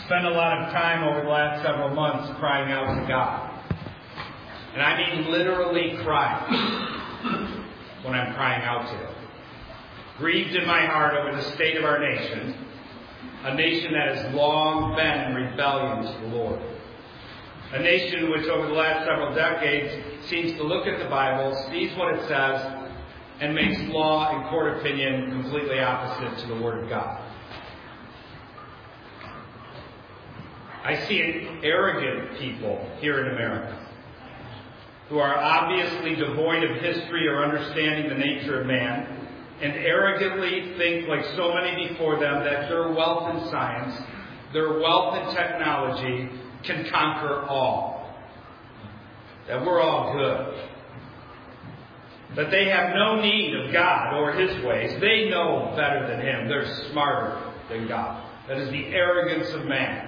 spent a lot of time over the last several months crying out to God. And I mean literally crying when I'm crying out to Him. Grieved in my heart over the state of our nation, a nation that has long been in rebellion to the Lord. A nation which over the last several decades seems to look at the Bible, sees what it says, and makes law and court opinion completely opposite to the Word of God. I see arrogant people here in America who are obviously devoid of history or understanding the nature of man, and arrogantly think, like so many before them, that their wealth in science, their wealth in technology can conquer all. That we're all good. That they have no need of God or His ways. They know better than Him. They're smarter than God. That is the arrogance of man.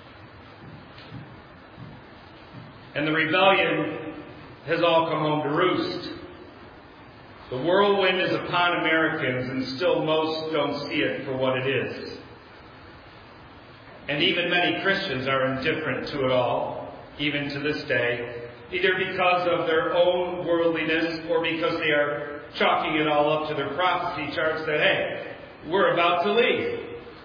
And the rebellion has all come home to roost. The whirlwind is upon Americans, and still most don't see it for what it is. And even many Christians are indifferent to it all, even to this day, either because of their own worldliness or because they are chalking it all up to their prophecy charts that, hey, we're about to leave.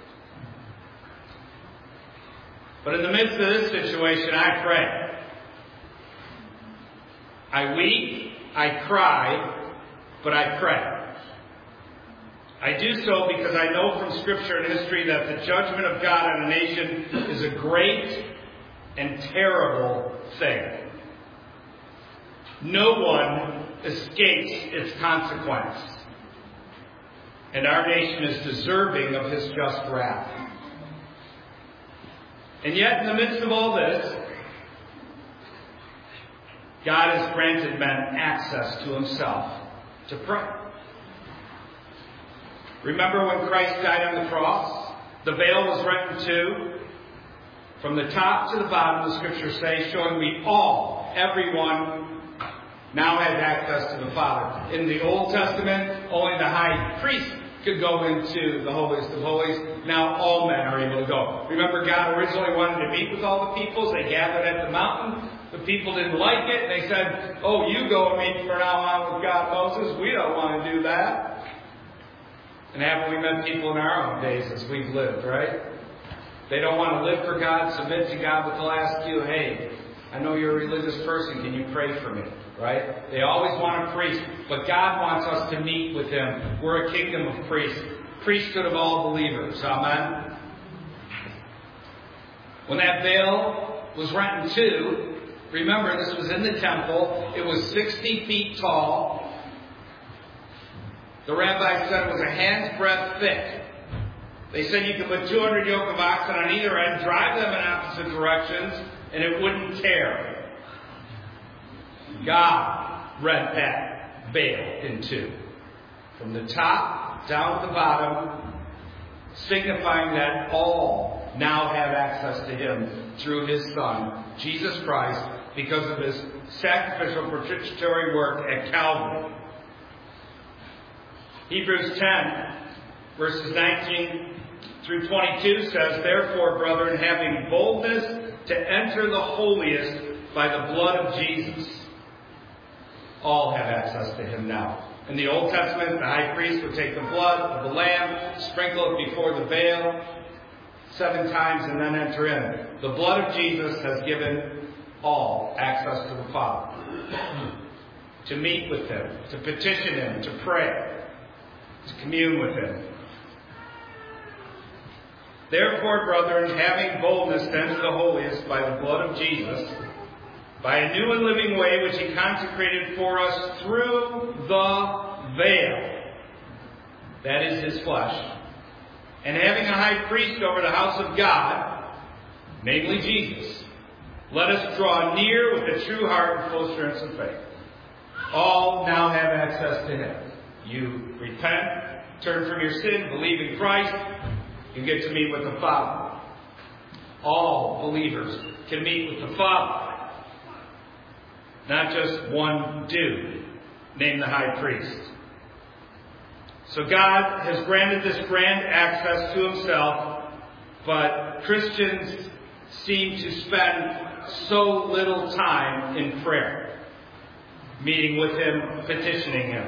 But in the midst of this situation, I pray. I weep, I cry, but I pray. I do so because I know from Scripture and history that the judgment of God on a nation is a great and terrible thing. No one escapes its consequence. And our nation is deserving of His just wrath. And yet, in the midst of all this, God has granted men access to Himself to pray. Remember when Christ died on the cross? The veil was rent in two. From the top to the bottom, the Scriptures say, showing we all, everyone, now has access to the Father. In the Old Testament, only the high priest could go into the holiest of holies. Now all men are able to go. Remember, God originally wanted to meet with all the peoples. They gathered at the mountain. The people didn't like it. They said, oh, you go and meet from now on with God, Moses. We don't want to do that. And haven't we met people in our own days as we've lived, right? They don't want to live for God, submit to God, but they'll ask you, hey, I know you're a religious person. Can you pray for me? Right? They always want a priest. But God wants us to meet with Him. We're a kingdom of priests. Priesthood of all believers. Amen? When that veil was rent in two, remember, this was in the temple. It was 60 feet tall. The rabbi said it was a hand's breadth thick. They said you could put 200 yoke of oxen on either end, drive them in opposite directions, and it wouldn't tear. God rent that veil in two. From the top down to the bottom, signifying that all now have access to Him through His Son, Jesus Christ, because of His sacrificial propitiatory work at Calvary. Hebrews 10, verses 19 through 22 says, therefore, brethren, having boldness to enter the holiest by the blood of Jesus, all have access to Him now. In the Old Testament, the high priest would take the blood of the lamb, sprinkle it before the veil 7 times, and then enter in. The blood of Jesus has given all access to the Father. To meet with Him, to petition Him, to pray, to commune with Him. Therefore, brethren, having boldness to enter the holiest by the blood of Jesus, by a new and living way which He consecrated for us through the veil, that is His flesh, and having a high priest over the house of God, namely Jesus, let us draw near with a true heart and full assurance of faith. All now have access to Him. You repent, turn from your sin, believe in Christ, you get to meet with the Father. All believers can meet with the Father. Not just one dude named the high priest. So God has granted this grand access to Himself, but Christians seem to spend so little time in prayer, meeting with Him, petitioning Him.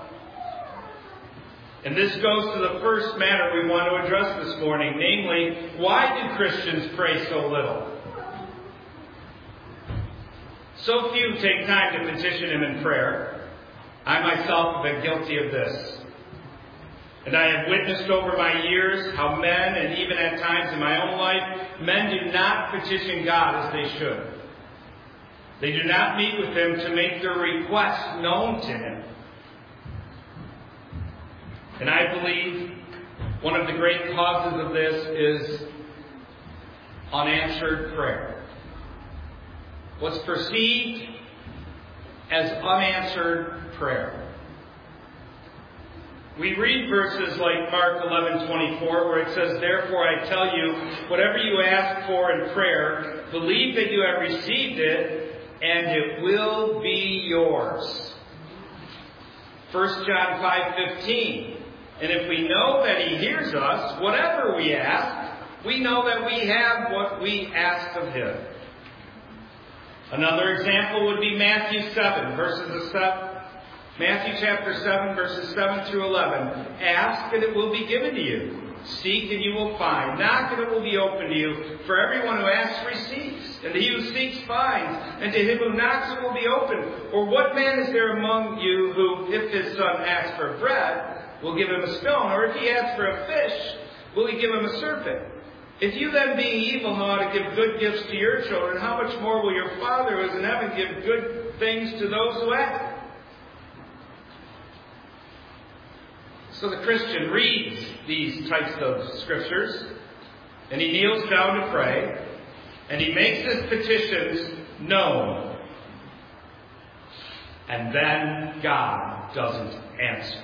And this goes to the first matter we want to address this morning, namely, why do Christians pray so little? So few take time to petition Him in prayer. I myself have been guilty of this. And I have witnessed over my years how men, and even at times in my own life, men do not petition God as they should. They do not meet with Him to make their requests known to Him. And I believe one of the great causes of this is unanswered prayer. What's perceived as unanswered prayer. We read verses like Mark 11:24, where it says, "Therefore I tell you, whatever you ask for in prayer, believe that you have received it, and it will be yours." 1 John 5:15, "And if we know that He hears us, whatever we ask, we know that we have what we ask of Him." Another example would be Matthew chapter 7, verses 7 through 11. "Ask, and it will be given to you. Seek, and you will find. Knock, and it will be opened to you. For everyone who asks receives, and he who seeks finds, and to him who knocks it will be opened. Or what man is there among you who, if his son asks for bread, will give him a stone? Or if he asks for a fish, will he give him a serpent? If you then, being evil, know how to give good gifts to your children, how much more will your Father who is in heaven give good things to those who ask?" So the Christian reads these types of scriptures, and he kneels down to pray, and he makes his petitions known. And then God doesn't answer.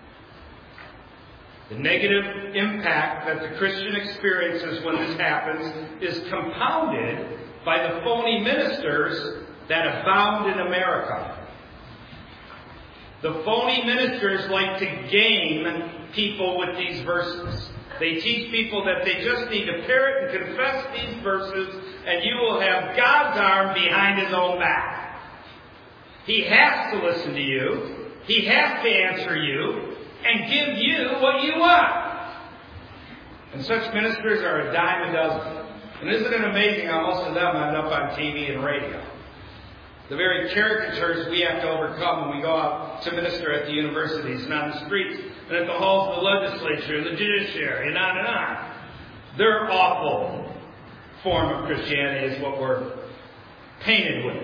The negative impact that the Christian experiences when this happens is compounded by the phony ministers that abound in America. The phony ministers like to game people with these verses. They teach people that they just need to parrot and confess these verses, and you will have God's arm behind His own back. He has to listen to you. He has to answer you and give you what you want. And such ministers are a dime a dozen. And isn't it amazing how most of them end up on TV and radio? The very caricatures we have to overcome when we go out to minister at the universities and on the streets and at the halls of the legislature and the judiciary and on and on. Their awful form of Christianity is what we're painted with.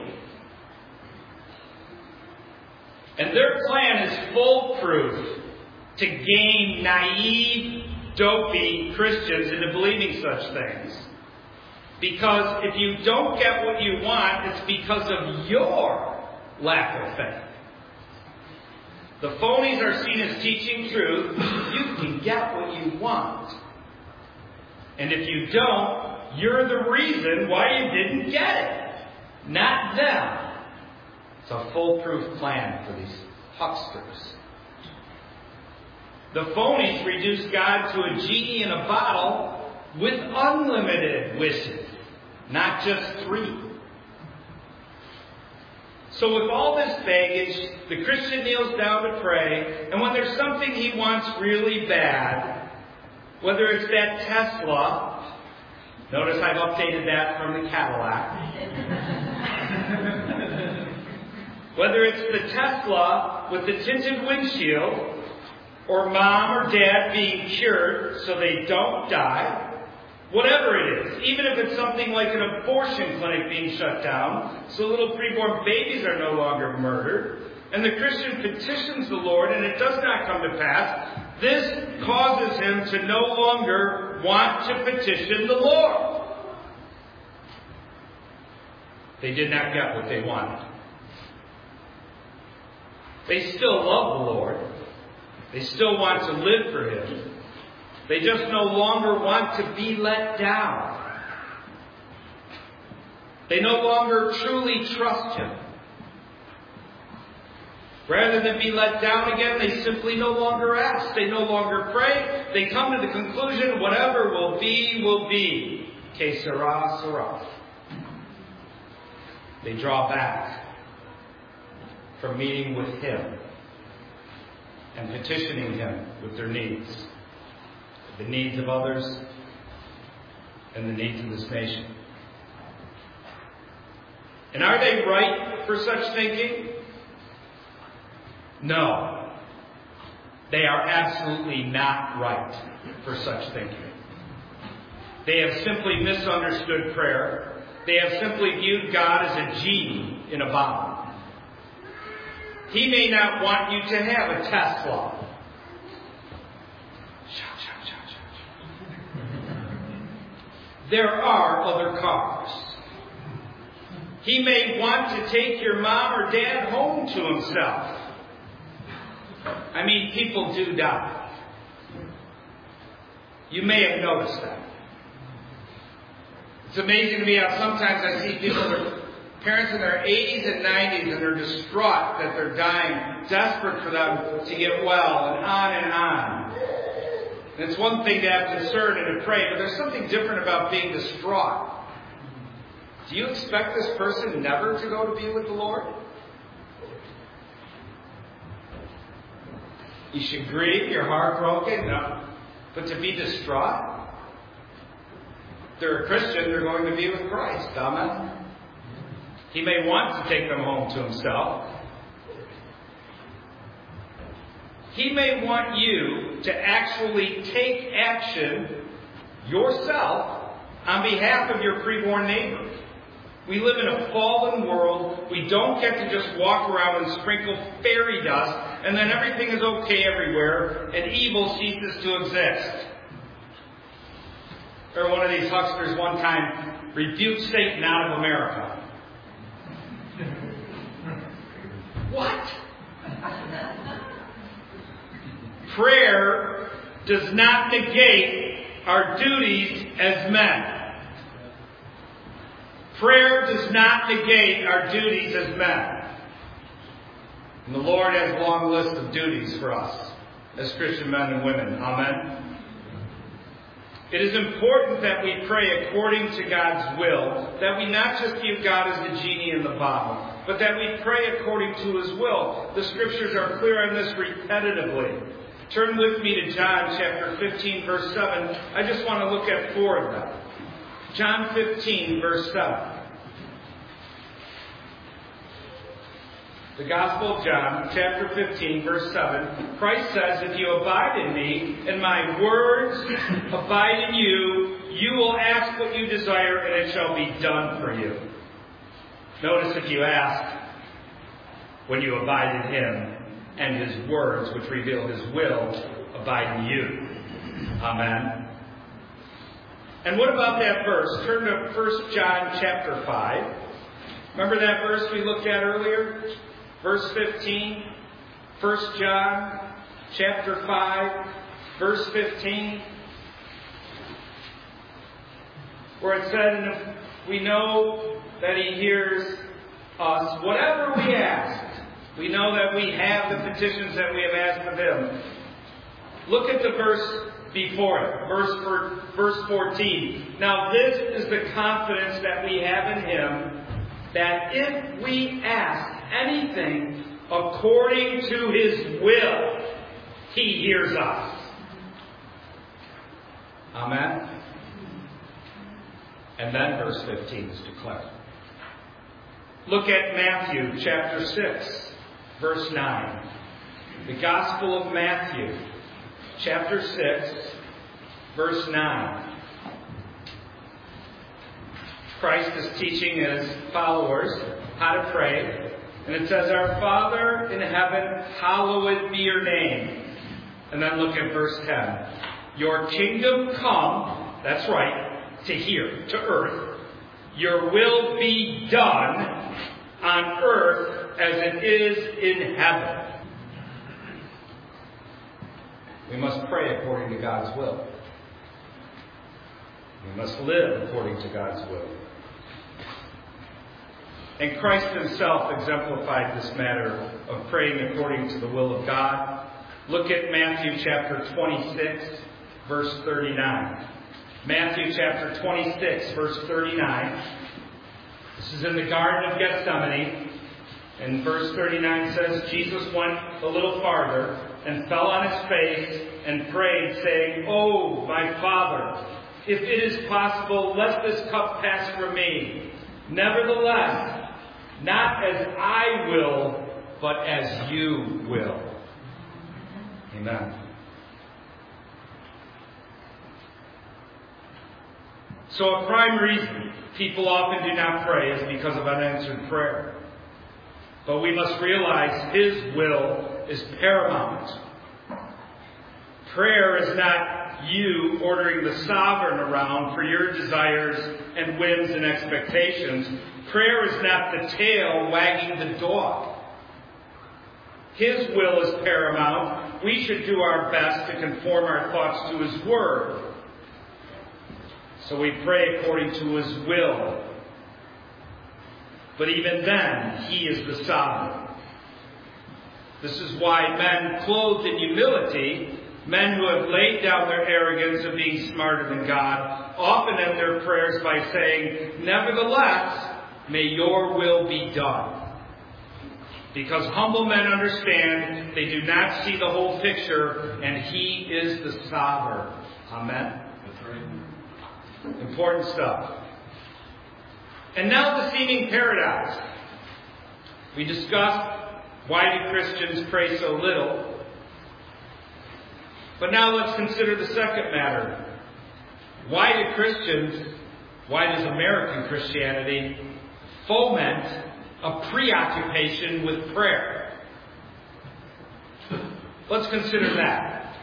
And their plan is foolproof to game naive, dopey Christians into believing such things. Because if you don't get what you want, it's because of your lack of faith. The phonies are seen as teaching truth. You can get what you want. And if you don't, you're the reason why you didn't get it. Not them. It's a foolproof plan for these hucksters. The phonies reduce God to a genie in a bottle with unlimited wishes, not just 3. So with all this baggage, the Christian kneels down to pray, and when there's something he wants really bad, whether it's that Tesla, notice I've updated that from the Cadillac, whether it's the Tesla with the tinted windshield, or mom or dad being cured so they don't die, whatever it is, even if it's something like an abortion clinic being shut down so little preborn babies are no longer murdered, and the Christian petitions the Lord and it does not come to pass, this causes him to no longer want to petition the Lord. They did not get what they wanted. They still love the Lord. They still want to live for Him. They just no longer want to be let down. They no longer truly trust Him. Rather than be let down again, they simply no longer ask. They no longer pray. They come to the conclusion, whatever will be, will be. que sera, sera. They draw back from meeting with Him and petitioning Him with their needs, the needs of others and the needs of this nation. And are they right for such thinking? No. They are absolutely not right for such thinking. They have simply misunderstood prayer. They have simply viewed God as a genie in a bottle. He may not want you to have a Tesla. There are other cars. He may want to take your mom or dad home to himself. I mean, people do die. You may have noticed that. It's amazing to me how sometimes I see people with parents in their 80s and 90s and they're distraught that they're dying, desperate for them to get well, and on and on. And it's one thing to have concern and to pray, but there's something different about being distraught. Do you expect this person never to go to be with the Lord? You should grieve, you're heartbroken, no. But to be distraught? If they're a Christian, they're going to be with Christ. Amen? He may want to take them home to Himself. He may want you to actually take action yourself on behalf of your preborn neighbor. We live in a fallen world. We don't get to just walk around and sprinkle fairy dust and then everything is okay everywhere and evil ceases to exist. Or one of these hucksters one time rebuked Satan out of America. What? Prayer does not negate our duties as men. Prayer does not negate our duties as men. And the Lord has a long list of duties for us as Christian men and women. Amen. It is important that we pray according to God's will, that we not just view God as the genie in the bottle, but that we pray according to His will. The Scriptures are clear on this repetitively. Turn with me to John chapter 15, verse 7. I just want to look at 4 of them. John 15, verse 7. The Gospel of John, chapter 15, verse 7. Christ says, if you abide in me, and my words abide in you, you will ask what you desire, and it shall be done for you. Notice if you ask when you abide in Him, and His words, which reveal His will, abide in you. Amen. And what about that verse? Turn to 1 John chapter 5. Remember that verse we looked at earlier? Verse 15. 1 John chapter 5, verse 15. Where it said, and we know that He hears us whatever we ask. We know that we have the petitions that we have asked of Him. Look at the verse before it, verse 14. Now this is the confidence that we have in Him, that if we ask anything according to His will, He hears us. Amen? And then verse 15 is declared. Look at Matthew chapter 6. Verse 9. The Gospel of Matthew, chapter 6, verse 9. Christ is teaching His followers how to pray. And it says, our Father in heaven, hallowed be your name. And then look at verse 10. Your kingdom come, that's right, to here, to earth. Your will be done on earth as it is in heaven. We must pray according to God's will. We must live according to God's will. And Christ Himself exemplified this matter of praying according to the will of God. Look at Matthew chapter 26, verse 39. Matthew chapter 26, verse 39. This is in the Garden of Gethsemane. And verse 39 says, Jesus went a little farther and fell on his face and prayed, saying, "Oh, my Father, if it is possible, let this cup pass from me. Nevertheless, not as I will, but as you will." Amen. So a prime reason people often do not pray is because of unanswered prayer. But we must realize His will is paramount. Prayer is not you ordering the sovereign around for your desires and whims and expectations. Prayer is not the tail wagging the dog. His will is paramount. We should do our best to conform our thoughts to His Word. So we pray according to His will. But even then, He is the sovereign. This is why men clothed in humility, men who have laid down their arrogance of being smarter than God, often end their prayers by saying, "Nevertheless, may your will be done." Because humble men understand they do not see the whole picture, and He is the sovereign. Amen? That's right. Important stuff. And now the seeming paradox. We discussed why do Christians pray so little. But now let's consider the second matter. Why does American Christianity foment a preoccupation with prayer? Let's consider that.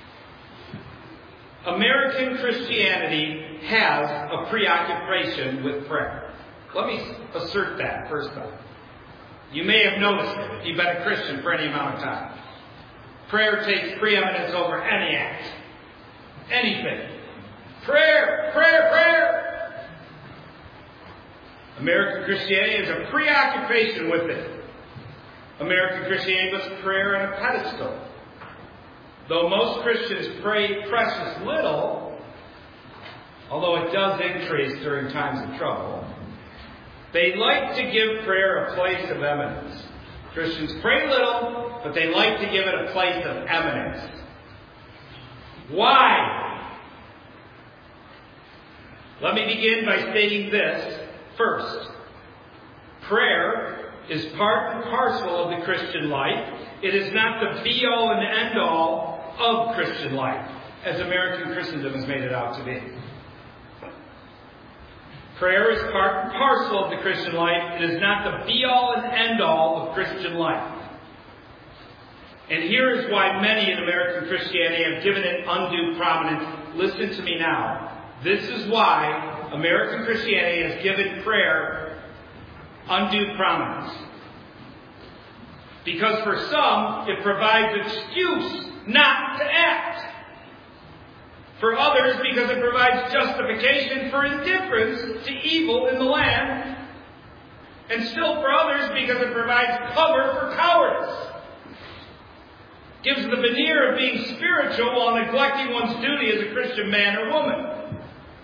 American Christianity has a preoccupation with prayer. Let me assert that first off. You may have noticed it if you've been a Christian for any amount of time. Prayer takes preeminence over any act. Anything. Prayer, prayer, prayer. American Christianity has a preoccupation with it. American Christianity puts prayer on a pedestal. Though most Christians pray precious little, although it does increase during times of trouble, they like to give prayer a place of eminence. Christians pray little, but they like to give it a place of eminence. Why? Let me begin by stating this first. Prayer is part and parcel of the Christian life. It is not the be-all and end-all of Christian life, as American Christendom has made it out to be. Prayer is part and parcel of the Christian life. It is not the be-all and end-all of Christian life. And here is why many in American Christianity have given it undue prominence. Listen to me now. This is why American Christianity has given prayer undue prominence. Because for some, it provides excuse not to act. For others, because it provides justification for indifference to evil in the land. And still for others, because it provides cover for cowardice. Gives the veneer of being spiritual while neglecting one's duty as a Christian man or woman.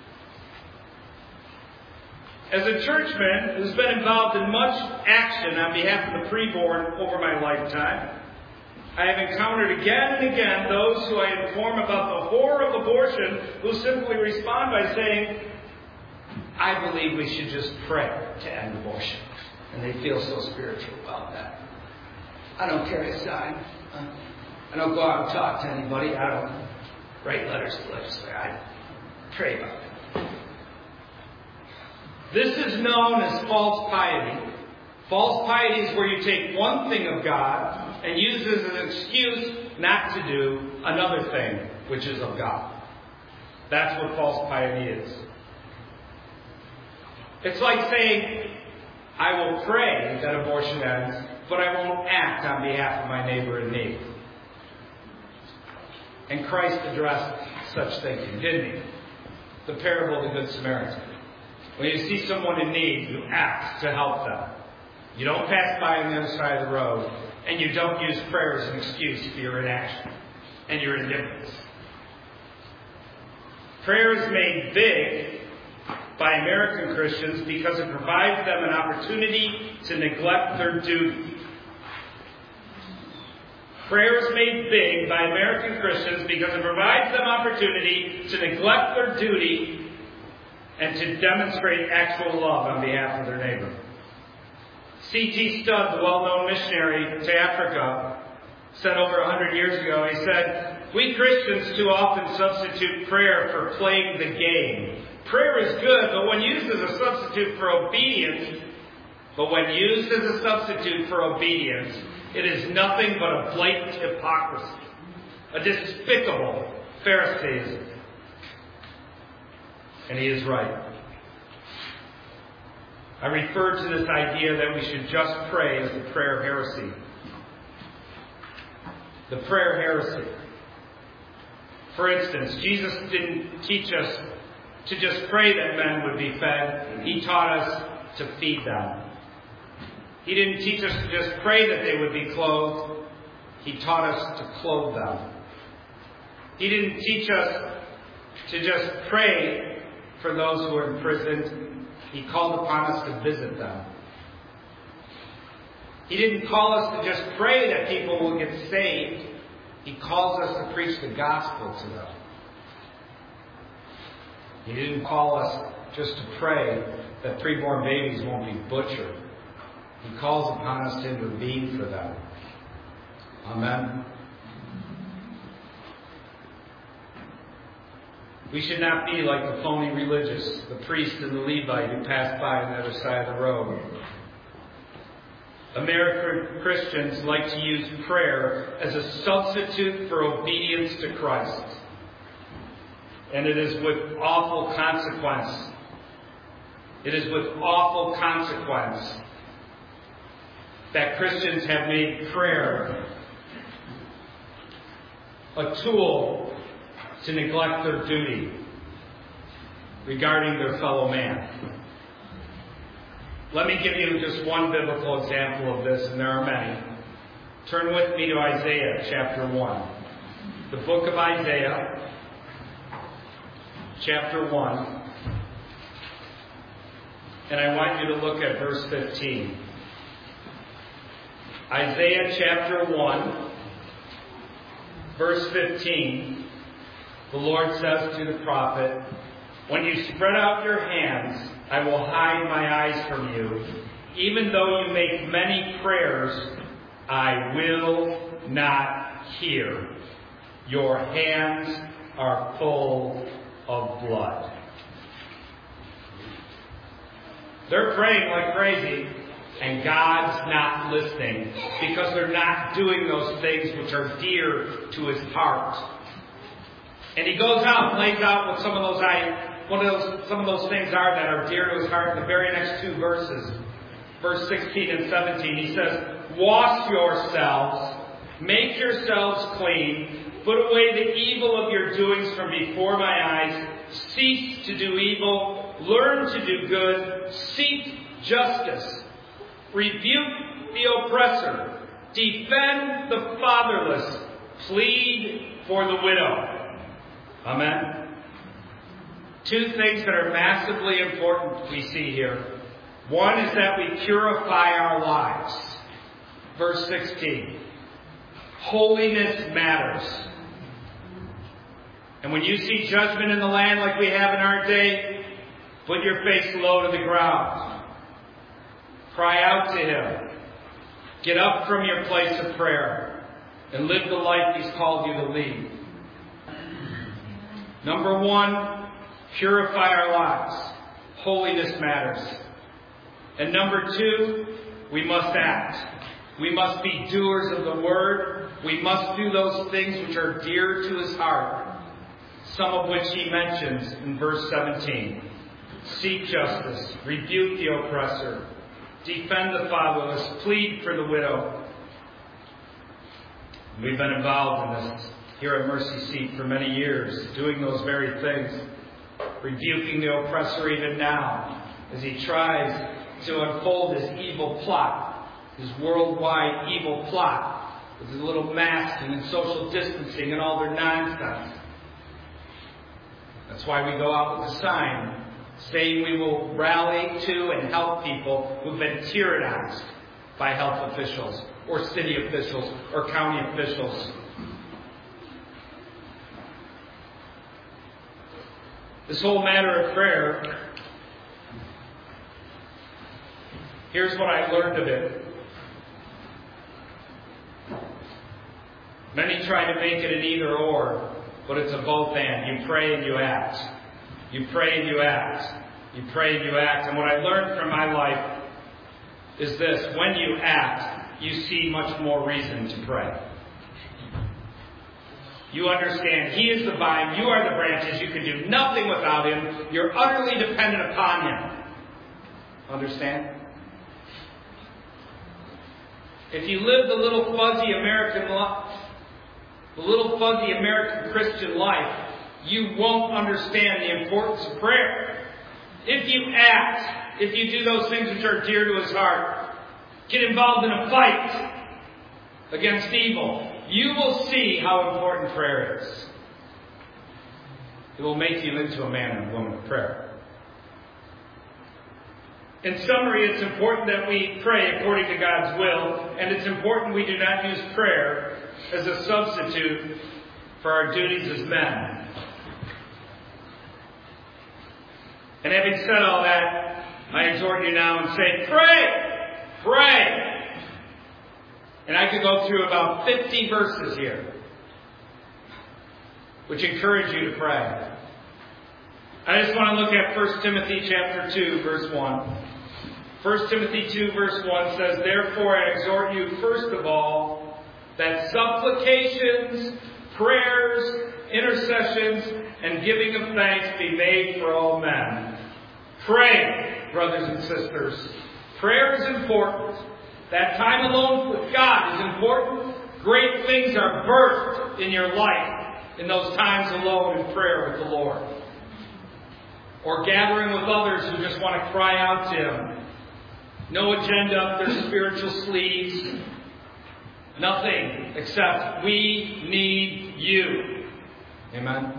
As a churchman who's been involved in much action on behalf of the preborn over my lifetime, I have encountered again and again those who I inform about the horror of abortion who simply respond by saying, "I believe we should just pray to end abortion." And they feel so spiritual about that. I don't carry a sign. I don't go out and talk to anybody. I don't write letters to legislature. I pray about it. This is known as false piety. False piety is where you take one thing of God and use it as an excuse not to do another thing which is of God. That's what false piety is. It's like saying, "I will pray that abortion ends, but I won't act on behalf of my neighbor in need." And Christ addressed such thinking, didn't He? The parable of the Good Samaritan. When you see someone in need, you act to help them. You don't pass by on the other side of the road, and you don't use prayer as an excuse for your inaction and your indifference. Prayer is made big by American Christians because it provides them an opportunity to neglect their duty. Prayer is made big by American Christians because it provides them opportunity to neglect their duty and to demonstrate actual love on behalf of their neighbor. C.T. Studd, the well-known missionary to Africa, said over 100 years ago, he said, "We Christians too often substitute prayer for playing the game. Prayer is good, but when used as a substitute for obedience, it is nothing but a blatant hypocrisy, a despicable Pharisaism." And he is right. I refer to this idea that we should just pray as the prayer heresy. The prayer heresy. For instance, Jesus didn't teach us to just pray that men would be fed. He taught us to feed them. He didn't teach us to just pray that they would be clothed. He taught us to clothe them. He didn't teach us to just pray for those who are imprisoned. He called upon us to visit them. He didn't call us to just pray that people will get saved. He calls us to preach the gospel to them. He didn't call us just to pray that preborn babies won't be butchered. He calls upon us to intervene for them. Amen. We should not be like the phony religious, the priest and the Levite who passed by on the other side of the road. American Christians like to use prayer as a substitute for obedience to Christ. And it is with awful consequence. It is with awful consequence that Christians have made prayer a tool to neglect their duty regarding their fellow man. Let me give you just one biblical example of this, and there are many. Turn with me to Isaiah chapter 1. The book of Isaiah, chapter 1. And I want you to look at verse 15. Isaiah chapter 1, verse 15. The Lord says to the prophet, "When you spread out your hands, I will hide my eyes from you. Even though you make many prayers, I will not hear. Your hands are full of blood." They're praying like crazy, and God's not listening because they're not doing those things which are dear to His heart. And He goes out and lays out what some of those things are that are dear to His heart in the very next two verses. Verse 16 and 17, He says, "Wash yourselves, make yourselves clean, put away the evil of your doings from before my eyes, cease to do evil, learn to do good, seek justice, rebuke the oppressor, defend the fatherless, plead for the widow." Amen. Two things that are massively important we see here. One is that we purify our lives. Verse 16. Holiness matters. And when you see judgment in the land like we have in our day, put your face low to the ground. Cry out to Him. Get up from your place of prayer and live the life He's called you to lead. Number one, purify our lives. Holiness matters. And number two, we must act. We must be doers of the word. We must do those things which are dear to His heart. Some of which He mentions in verse 17. Seek justice, rebuke the oppressor, defend the fatherless, plead for the widow. We've been involved in this here at Mercy Seat for many years, doing those very things, rebuking the oppressor even now as he tries to unfold his evil plot, his worldwide evil plot, with his little masking and social distancing and all their nonsense. That's why we go out with a sign saying we will rally to and help people who've been tyrannized by health officials or city officials or county officials. This whole matter of prayer, here's what I learned of it. Many try to make it an either or, but it's a both and. You pray and you act. You pray and you act. You pray and you act. And what I learned from my life is this: when you act, you see much more reason to pray. You understand He is the vine, you are the branches, you can do nothing without Him, you're utterly dependent upon Him. Understand? If you live the little fuzzy American life, the little fuzzy American Christian life, you won't understand the importance of prayer. If you act, if you do those things which are dear to His heart, get involved in a fight against evil, you will see how important prayer is. It will make you into a man and a woman of prayer. In summary, it's important that we pray according to God's will, and it's important we do not use prayer as a substitute for our duties as men. And having said all that, I exhort you now and say, pray! Pray! And I could go through about 50 verses here, which encourage you to pray. I just want to look at 1 Timothy chapter 2, verse 1. 1 Timothy 2, verse 1 says, "Therefore I exhort you, first of all, that supplications, prayers, intercessions, and giving of thanks be made for all men." Pray, brothers and sisters. Prayer is important. That time alone with God is important. Great things are birthed in your life in those times alone in prayer with the Lord. Or gathering with others who just want to cry out to Him. No agenda up their spiritual sleeves. Nothing except we need you. Amen.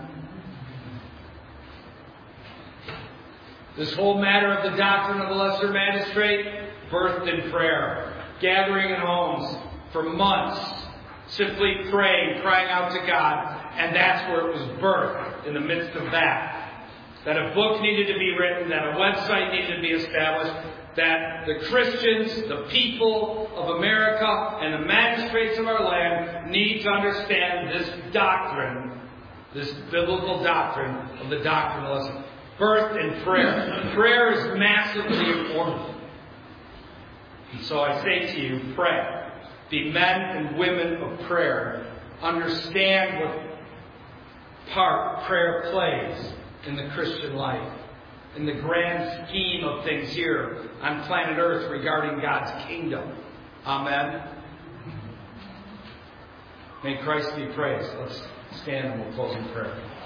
This whole matter of the doctrine of the lesser magistrate, birthed in prayer. Gathering in homes for months, simply praying, crying out to God. And that's where it was birthed, in the midst of that. That a book needed to be written, that a website needed to be established, that the Christians, the people of America, and the magistrates of our land need to understand this doctrine, this biblical doctrine of the doctrine of the lesser. Birthed in prayer. Prayer is massively important. And so I say to you, pray. Be men and women of prayer. Understand what part prayer plays in the Christian life, in the grand scheme of things here on planet Earth regarding God's kingdom. Amen. May Christ be praised. Let's stand and we'll close in prayer.